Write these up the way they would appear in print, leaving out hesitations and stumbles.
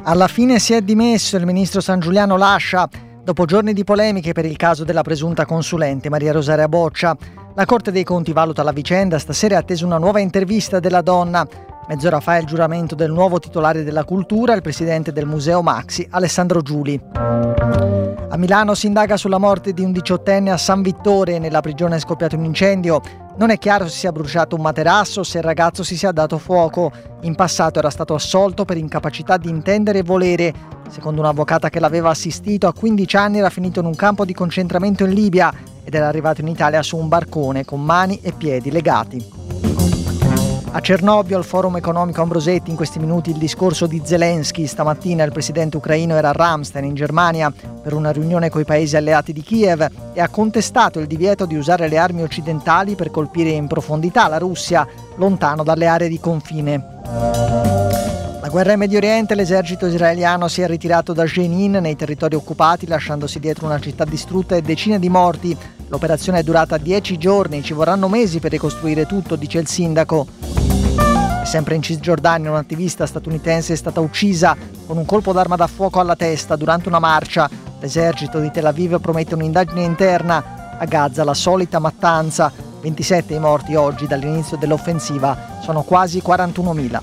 Alla fine si è dimesso, il ministro Sangiuliano lascia. Dopo giorni di polemiche per il caso della presunta consulente Maria Rosaria Boccia, la Corte dei Conti valuta la vicenda. Stasera è attesa una nuova intervista della donna. Mezz'ora fa è il giuramento del nuovo titolare della cultura, il presidente del Museo Maxi, Alessandro Giuli. A Milano si indaga sulla morte di un 18enne a San Vittore. Nella prigione è scoppiato un incendio. Non è chiaro se sia bruciato un materasso o se il ragazzo si sia dato fuoco. In passato era stato assolto per incapacità di intendere e volere. Secondo un'avvocata che l'aveva assistito, a 15 anni era finito in un campo di concentramento in Libia ed era arrivato in Italia su un barcone con mani e piedi legati. A Cernobbio, al Forum Economico Ambrosetti, in questi minuti il discorso di Zelensky. Stamattina il presidente ucraino era a Ramstein, in Germania, per una riunione coi paesi alleati di Kiev e ha contestato il divieto di usare le armi occidentali per colpire in profondità la Russia, lontano dalle aree di confine. La guerra in Medio Oriente, l'esercito israeliano si è ritirato da Jenin nei territori occupati, lasciandosi dietro una città distrutta e decine di morti. L'operazione è durata 10 giorni, ci vorranno mesi per ricostruire tutto, dice il sindaco. E sempre in Cisgiordania un'attivista statunitense è stata uccisa con un colpo d'arma da fuoco alla testa durante una marcia. L'esercito di Tel Aviv promette un'indagine interna. A Gaza la solita mattanza, 27 i morti oggi dall'inizio dell'offensiva, sono quasi 41.000.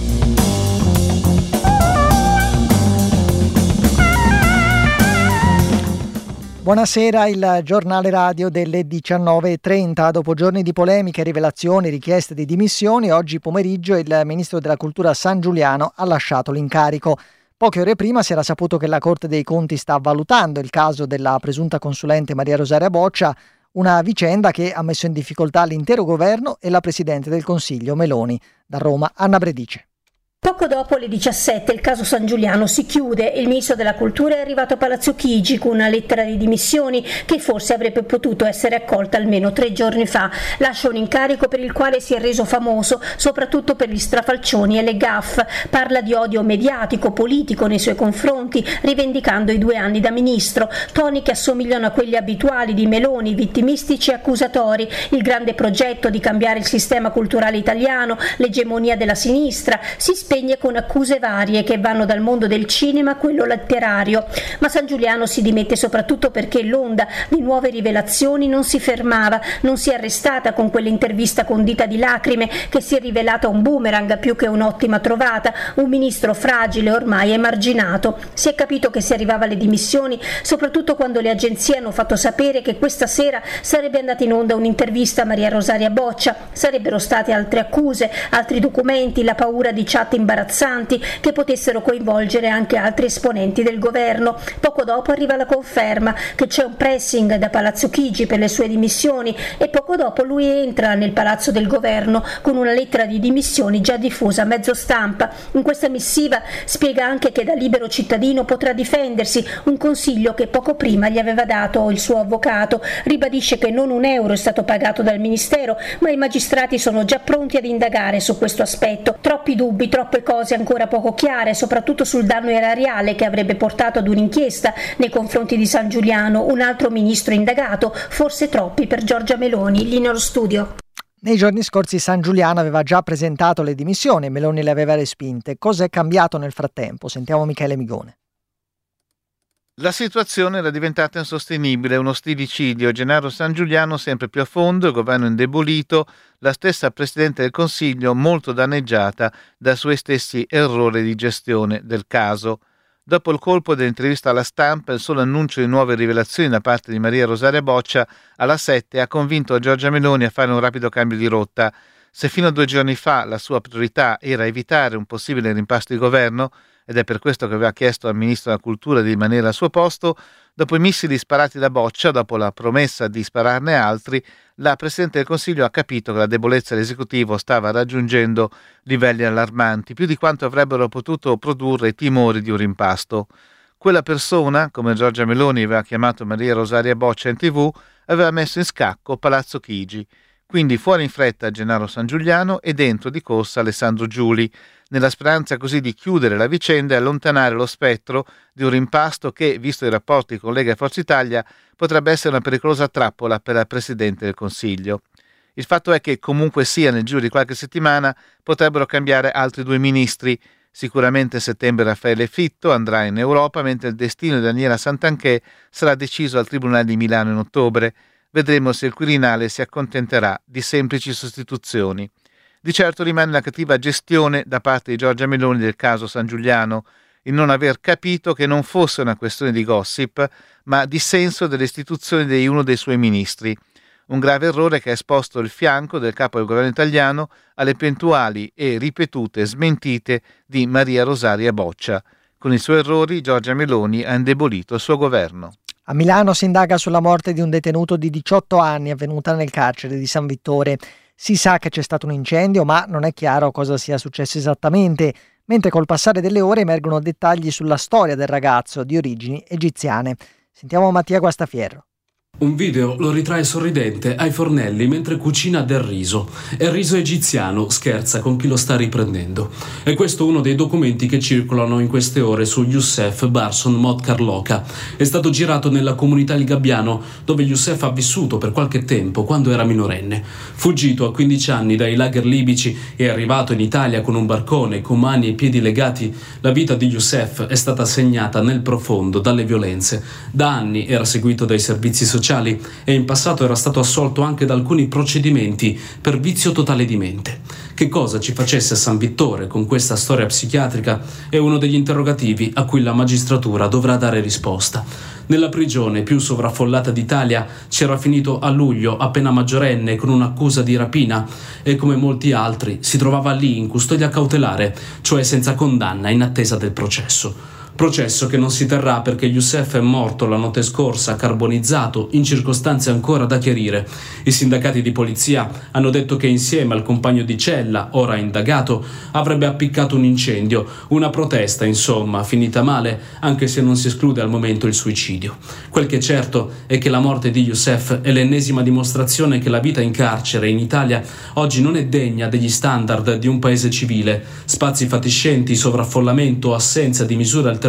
Buonasera, il giornale radio delle 19.30. Dopo giorni di polemiche, rivelazioni, richieste di dimissioni, oggi pomeriggio il ministro della cultura Sangiuliano ha lasciato l'incarico. Poche ore prima si era saputo che la Corte dei Conti sta valutando il caso della presunta consulente Maria Rosaria Boccia, una vicenda che ha messo in difficoltà l'intero governo e la Presidente del Consiglio Meloni. Da Roma, Anna Bredice. Poco dopo le 17 il caso Sangiuliano si chiude e il ministro della cultura è arrivato a Palazzo Chigi con una lettera di dimissioni che forse avrebbe potuto essere accolta almeno 3 giorni fa. Lascia un incarico per il quale si è reso famoso soprattutto per gli strafalcioni e le gaffe. Parla di odio mediatico, politico nei suoi confronti, rivendicando i 2 anni da ministro. Toni che assomigliano a quelli abituali di Meloni, vittimistici e accusatori. Il grande progetto di cambiare il sistema culturale italiano, l'egemonia della sinistra, si spegne con accuse varie che vanno dal mondo del cinema a quello letterario, ma Sangiuliano si dimette soprattutto perché l'onda di nuove rivelazioni non si fermava, non si è arrestata con quell'intervista condita di lacrime che si è rivelata un boomerang più che un'ottima trovata, un ministro fragile ormai emarginato. Si è capito che si arrivava alle dimissioni soprattutto quando le agenzie hanno fatto sapere che questa sera sarebbe andata in onda un'intervista a Maria Rosaria Boccia, sarebbero state altre accuse, altri documenti, la paura di chat imbarazzanti che potessero coinvolgere anche altri esponenti del governo. Poco dopo arriva la conferma che c'è un pressing da Palazzo Chigi per le sue dimissioni e poco dopo lui entra nel palazzo del governo con una lettera di dimissioni già diffusa a mezzo stampa. In questa missiva spiega anche che da libero cittadino potrà difendersi, un consiglio che poco prima gli aveva dato il suo avvocato. Ribadisce che non un euro è stato pagato dal ministero, ma i magistrati sono già pronti ad indagare su questo aspetto. Troppi dubbi, troppe cose ancora poco chiare, soprattutto sul danno erariale che avrebbe portato ad un'inchiesta nei confronti di Sangiuliano, un altro ministro indagato, forse troppi per Giorgia Meloni. Linea allo studio. Nei giorni scorsi Sangiuliano aveva già presentato le dimissioni e Meloni le aveva respinte. Cosa è cambiato nel frattempo? Sentiamo Michele Migone. La situazione era diventata insostenibile, uno stillicidio. Gennaro Sangiuliano sempre più a fondo, il governo indebolito, la stessa Presidente del Consiglio molto danneggiata dai suoi stessi errori di gestione del caso. Dopo il colpo dell'intervista alla stampa, il solo annuncio di nuove rivelazioni da parte di Maria Rosaria Boccia alla 7 ha convinto Giorgia Meloni a fare un rapido cambio di rotta. Se fino a 2 giorni fa la sua priorità era evitare un possibile rimpasto di governo, ed è per questo che aveva chiesto al Ministro della Cultura di rimanere al suo posto, dopo i missili sparati da Boccia, dopo la promessa di spararne altri, la Presidente del Consiglio ha capito che la debolezza dell'esecutivo stava raggiungendo livelli allarmanti, più di quanto avrebbero potuto produrre i timori di un rimpasto. Quella persona, come Giorgia Meloni aveva chiamato Maria Rosaria Boccia in TV, aveva messo in scacco Palazzo Chigi. Quindi fuori in fretta Gennaro Sangiuliano e dentro di corsa Alessandro Giuli, nella speranza così di chiudere la vicenda e allontanare lo spettro di un rimpasto che, visto i rapporti con Lega e Forza Italia, potrebbe essere una pericolosa trappola per la Presidente del Consiglio. Il fatto è che, comunque sia, nel giro di qualche settimana potrebbero cambiare altri 2 ministri. Sicuramente a settembre Raffaele Fitto andrà in Europa, mentre il destino di Daniela Santanchè sarà deciso al Tribunale di Milano in ottobre. Vedremo se il Quirinale si accontenterà di semplici sostituzioni. Di certo rimane la cattiva gestione da parte di Giorgia Meloni del caso San Giuliano, il non aver capito che non fosse una questione di gossip, ma di senso delle istituzioni di uno dei suoi ministri. Un grave errore che ha esposto il fianco del capo del governo italiano alle eventuali e ripetute smentite di Maria Rosaria Boccia. Con i suoi errori Giorgia Meloni ha indebolito il suo governo. A Milano si indaga sulla morte di un detenuto di 18 anni avvenuta nel carcere di San Vittore. Si sa che c'è stato un incendio, ma non è chiaro cosa sia successo esattamente, mentre col passare delle ore emergono dettagli sulla storia del ragazzo di origini egiziane. Sentiamo Mattia Guastafierro. Un video lo ritrae sorridente ai fornelli mentre cucina del riso. È il riso egiziano, scherza con chi lo sta riprendendo. E questo è uno dei documenti che circolano in queste ore su Youssef Barson Motkarloka. È stato girato nella comunità Il Gabbiano, dove Youssef ha vissuto per qualche tempo quando era minorenne. Fuggito a 15 anni dai lager libici e arrivato in Italia con un barcone, con mani e piedi legati, la vita di Youssef è stata segnata nel profondo dalle violenze. Da anni era seguito dai servizi sociali e in passato era stato assolto anche da alcuni procedimenti per vizio totale di mente. Che cosa ci facesse a San Vittore con questa storia psichiatrica è uno degli interrogativi a cui la magistratura dovrà dare risposta. Nella prigione più sovraffollata d'Italia c'era finito a luglio, appena maggiorenne, con un'accusa di rapina e come molti altri si trovava lì in custodia cautelare, cioè senza condanna in attesa del processo. Processo che non si terrà perché Youssef è morto la notte scorsa, carbonizzato, in circostanze ancora da chiarire. I sindacati di polizia hanno detto che insieme al compagno di cella, ora indagato, avrebbe appiccato un incendio, una protesta, insomma, finita male, anche se non si esclude al momento il suicidio. Quel che è certo è che la morte di Youssef è l'ennesima dimostrazione che la vita in carcere in Italia oggi non è degna degli standard di un paese civile. Spazi fatiscenti, sovraffollamento, assenza di misure alternative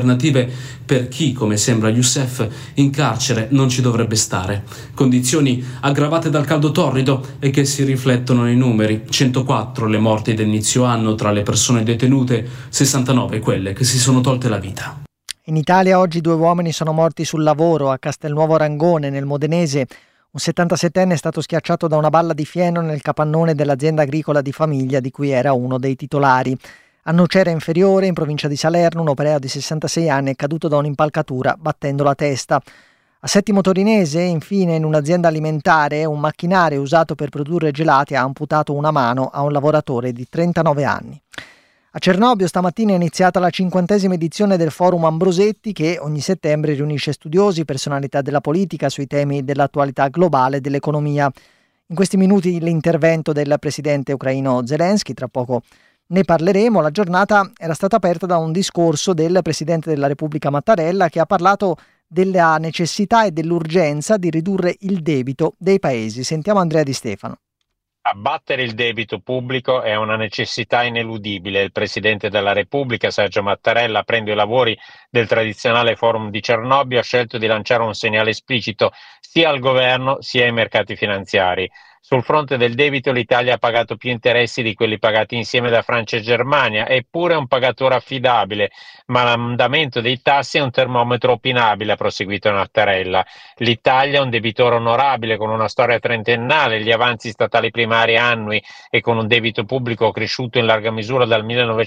per chi, come sembra Youssef, in carcere non ci dovrebbe stare. Condizioni aggravate dal caldo torrido e che si riflettono nei numeri. 104 le morti d'inizio anno tra le persone detenute, 69 quelle che si sono tolte la vita. In Italia oggi 2 uomini sono morti sul lavoro a Castelnuovo Rangone, nel Modenese. Un 77enne è stato schiacciato da una balla di fieno nel capannone dell'azienda agricola di famiglia di cui era uno dei titolari. A Nocera Inferiore, in provincia di Salerno, un operaio di 66 anni è caduto da un'impalcatura battendo la testa. A Settimo Torinese, infine, in un'azienda alimentare, un macchinario usato per produrre gelati ha amputato una mano a un lavoratore di 39 anni. A Cernobbio stamattina è iniziata la 50ª edizione del Forum Ambrosetti che ogni settembre riunisce studiosi, personalità della politica sui temi dell'attualità globale e dell'economia. In questi minuti l'intervento del presidente ucraino Zelensky, tra poco ne parleremo. La giornata era stata aperta da un discorso del Presidente della Repubblica Mattarella che ha parlato della necessità e dell'urgenza di ridurre il debito dei paesi. Sentiamo Andrea Di Stefano. Abbattere il debito pubblico è una necessità ineludibile. Il Presidente della Repubblica, Sergio Mattarella, aprendo i lavori del tradizionale forum di Cernobbio, ha scelto di lanciare un segnale esplicito sia al governo sia ai mercati finanziari. Sul fronte del debito l'Italia ha pagato più interessi di quelli pagati insieme da Francia e Germania, eppure è un pagatore affidabile, ma l'andamento dei tassi è un termometro opinabile, ha proseguito Mattarella. L'Italia è un debitore onorabile con una storia trentennale, gli avanzi statali primari annui e con un debito pubblico cresciuto in larga misura dal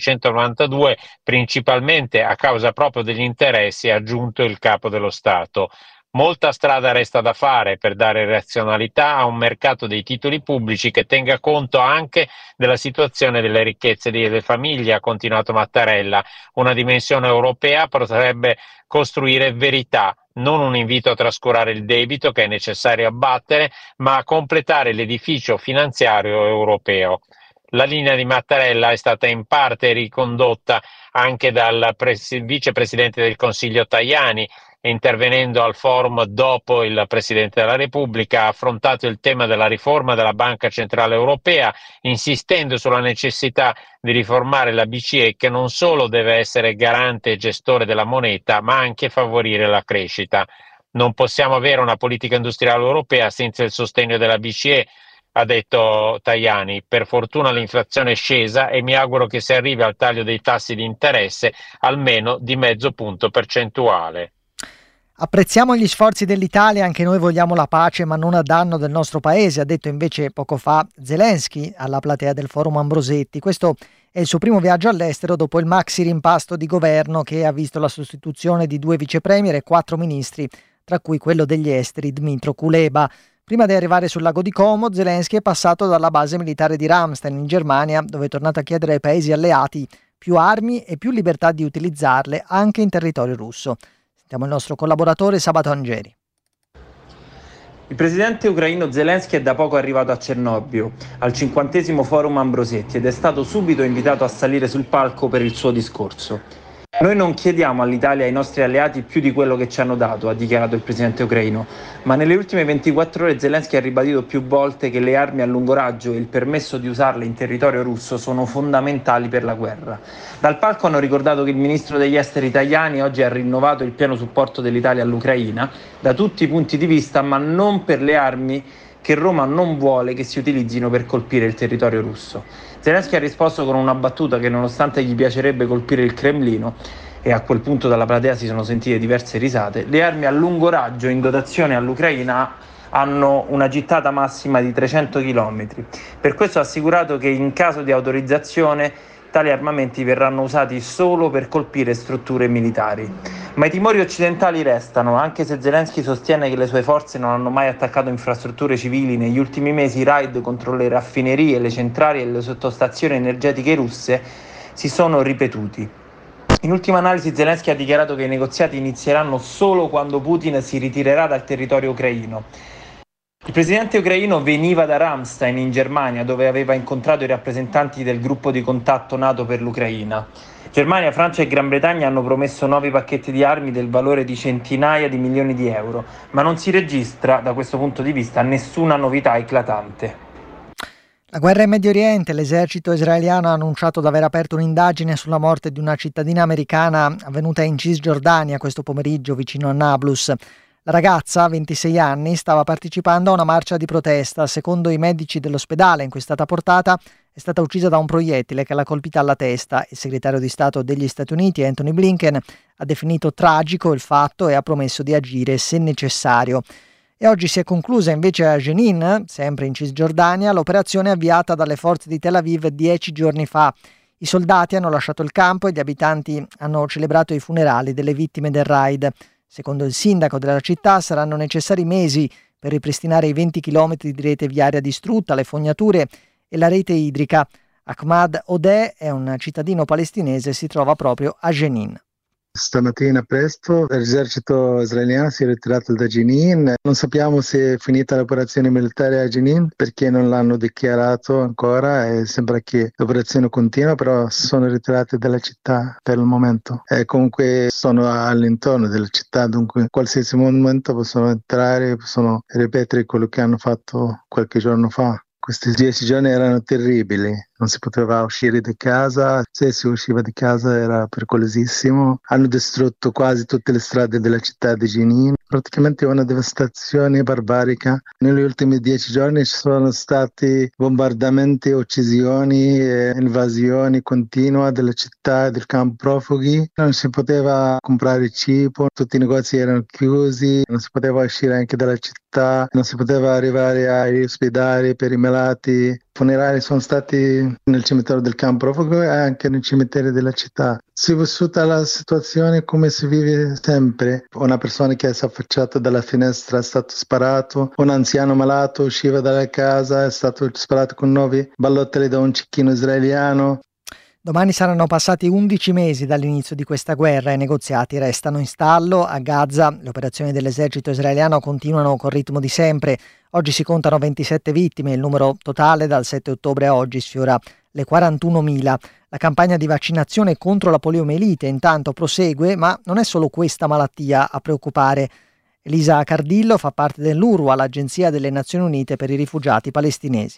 1992, principalmente a causa proprio degli interessi, ha aggiunto il Capo dello Stato. Molta strada resta da fare per dare razionalità a un mercato dei titoli pubblici che tenga conto anche della situazione delle ricchezze delle famiglie, ha continuato Mattarella. Una dimensione europea potrebbe costruire verità, non un invito a trascurare il debito che è necessario abbattere, ma a completare l'edificio finanziario europeo. La linea di Mattarella è stata in parte ricondotta anche dal vicepresidente del Consiglio Tajani, intervenendo al forum dopo il Presidente della Repubblica, ha affrontato il tema della riforma della Banca Centrale Europea, insistendo sulla necessità di riformare la BCE, che non solo deve essere garante e gestore della moneta, ma anche favorire la crescita. Non possiamo avere una politica industriale europea senza il sostegno della BCE, ha detto Tajani. Per fortuna l'inflazione è scesa e mi auguro che si arrivi al taglio dei tassi di interesse almeno di mezzo punto percentuale. Apprezziamo gli sforzi dell'Italia, anche noi vogliamo la pace ma non a danno del nostro paese, ha detto invece poco fa Zelensky alla platea del Forum Ambrosetti. Questo è il suo primo viaggio all'estero dopo il maxi rimpasto di governo che ha visto la sostituzione di 2 vicepremier e 4 ministri, tra cui quello degli esteri Dmytro Kuleba. Prima di arrivare sul lago di Como, Zelensky è passato dalla base militare di Ramstein in Germania, dove è tornato a chiedere ai paesi alleati più armi e più libertà di utilizzarle anche in territorio russo. Sentiamo il nostro collaboratore Sabato Angeri. Il presidente ucraino Zelensky è da poco arrivato a Cernobbio, al 50° Forum Ambrosetti, ed è stato subito invitato a salire sul palco per il suo discorso. Noi non chiediamo all'Italia e ai nostri alleati più di quello che ci hanno dato, ha dichiarato il presidente ucraino, ma nelle ultime 24 ore Zelensky ha ribadito più volte che le armi a lungo raggio e il permesso di usarle in territorio russo sono fondamentali per la guerra. Dal palco hanno ricordato che il ministro degli esteri Tajani oggi ha rinnovato il pieno supporto dell'Italia all'Ucraina da tutti i punti di vista, ma non per le armi che Roma non vuole che si utilizzino per colpire il territorio russo. Zelensky ha risposto con una battuta che, nonostante gli piacerebbe colpire il Cremlino, e a quel punto dalla platea si sono sentite diverse risate, le armi a lungo raggio in dotazione all'Ucraina hanno una gittata massima di 300 km. Per questo ha assicurato che in caso di autorizzazione tali armamenti verranno usati solo per colpire strutture militari. Ma i timori occidentali restano, anche se Zelensky sostiene che le sue forze non hanno mai attaccato infrastrutture civili. Negli ultimi mesi i raid contro le raffinerie, le centrali e le sottostazioni energetiche russe si sono ripetuti. In ultima analisi Zelensky ha dichiarato che i negoziati inizieranno solo quando Putin si ritirerà dal territorio ucraino. Il presidente ucraino veniva da Ramstein in Germania, dove aveva incontrato i rappresentanti del gruppo di contatto NATO per l'Ucraina. Germania, Francia e Gran Bretagna hanno promesso nuovi pacchetti di armi del valore di centinaia di milioni di euro, ma non si registra da questo punto di vista nessuna novità eclatante. La guerra in Medio Oriente, l'esercito israeliano ha annunciato di aver aperto un'indagine sulla morte di una cittadina americana avvenuta in Cisgiordania questo pomeriggio vicino a Nablus. La ragazza, 26 anni, stava partecipando a una marcia di protesta. Secondo i medici dell'ospedale in cui è stata portata, è stata uccisa da un proiettile che l'ha colpita alla testa. Il segretario di Stato degli Stati Uniti, Anthony Blinken, ha definito tragico il fatto e ha promesso di agire se necessario. E oggi si è conclusa invece a Jenin, sempre in Cisgiordania, l'operazione avviata dalle forze di Tel Aviv 10 giorni fa. I soldati hanno lasciato il campo e gli abitanti hanno celebrato i funerali delle vittime del raid. Secondo il sindaco della città saranno necessari mesi per ripristinare i 20 km di rete viaria distrutta, le fognature e la rete idrica. Ahmad Odeh è un cittadino palestinese e si trova proprio a Jenin. Stamattina presto l'esercito israeliano si è ritirato da Jenin. Non sappiamo se è finita l'operazione militare a Jenin perché non l'hanno dichiarato ancora e sembra che l'operazione continua, però sono ritirati dalla città per il momento. E comunque sono all'intorno della città, dunque in qualsiasi momento possono entrare, possono ripetere quello che hanno fatto qualche giorno fa. Questi 10 giorni erano terribili, non si poteva uscire di casa, se si usciva di casa era pericolosissimo. Hanno distrutto quasi tutte le strade della città di Jenin, praticamente una devastazione barbarica. Negli ultimi 10 giorni ci sono stati bombardamenti, uccisioni e invasioni continue della città e del campo profughi. Non si poteva comprare cibo, tutti i negozi erano chiusi, non si poteva uscire anche dalla città, non si poteva arrivare agli ospedali per i malati. I funerali sono stati nel cimitero del campo profughi e anche nei cimiteri della città. Si è vissuta la situazione come si vive sempre. Una persona che si è affacciata dalla finestra è stato sparato, un anziano malato usciva dalla casa, è stato sparato con 9 ballottole da un cecchino israeliano. Domani saranno passati 11 mesi dall'inizio di questa guerra e i negoziati restano in stallo. A Gaza le operazioni dell'esercito israeliano continuano col ritmo di sempre. Oggi si contano 27 vittime, il numero totale dal 7 ottobre a oggi sfiora le 41.000. La campagna di vaccinazione contro la poliomielite intanto prosegue, ma non è solo questa malattia a preoccupare. Elisa Cardillo fa parte dell'UNRWA, l'Agenzia delle Nazioni Unite per i rifugiati palestinesi.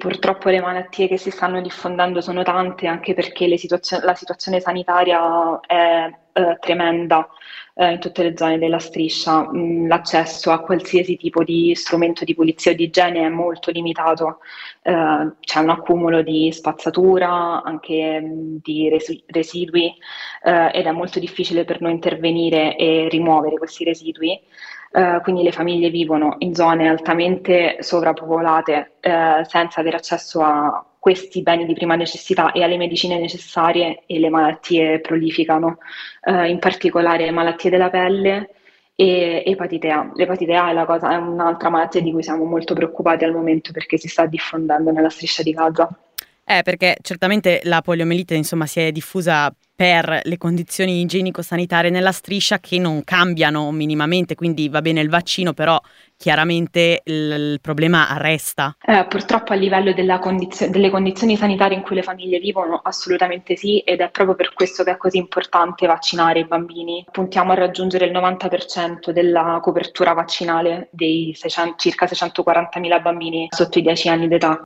purtroppo le malattie che si stanno diffondendo sono tante, anche perché la situazione sanitaria è tremenda in tutte le zone della striscia. L'accesso a qualsiasi tipo di strumento di pulizia o di igiene è molto limitato, c'è un accumulo di spazzatura, anche di residui, ed è molto difficile per noi intervenire e rimuovere questi residui. Quindi le famiglie vivono in zone altamente sovrappopolate, senza avere accesso a questi beni di prima necessità e alle medicine necessarie, e le malattie prolificano, in particolare malattie della pelle e epatite A. L'epatite A è un'altra malattia di cui siamo molto preoccupati al momento, perché si sta diffondendo nella striscia di Gaza. Perché certamente la poliomielite, insomma, si è diffusa per le condizioni igienico-sanitarie nella striscia che non cambiano minimamente, quindi va bene il vaccino, però chiaramente il problema resta. Purtroppo a livello delle condizioni sanitarie in cui le famiglie vivono, assolutamente sì, ed è proprio per questo che è così importante vaccinare i bambini. Puntiamo a raggiungere il 90% della copertura vaccinale dei circa 640.000 bambini sotto i 10 anni d'età.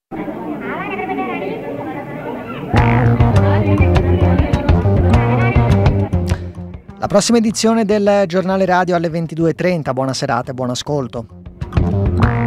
La prossima edizione del Giornale Radio alle 22:30. Buona serata e buon ascolto.